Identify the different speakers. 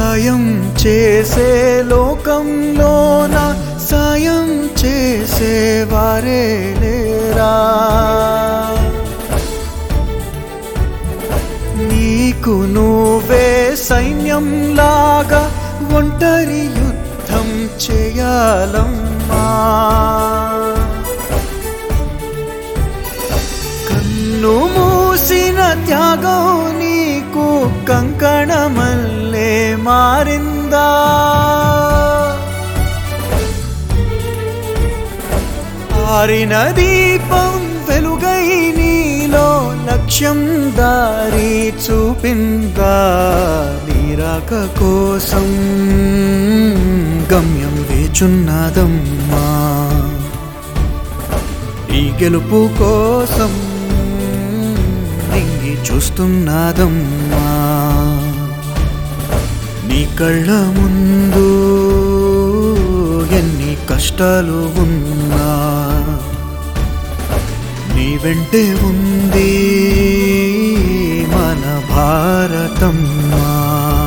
Speaker 1: సాయం చేసే లోకంలోన సాయం చేసేవారే లేరా? నీకు నువ్వే సైన్యంలాగా ఒంటరి యుద్ధం చేయాలమ్మా. కన్ను మూసిన త్యాగం నీకు కంకణమల్లే మారిందా? ఆరిన దీపం వెలుగై నీలో లక్ష్యం దారి చూపిందా? నీరాక కోసం గమ్యం వేచున్నదమ్మా. ఈ గెలుపు కోసం నింగి చూస్తున్నదమ్మా. నీ కళ్ళ ముందు ఎన్ని కష్టాలు ఉన్నా నీ వెంటే ఉంది మన భారతమ్మా.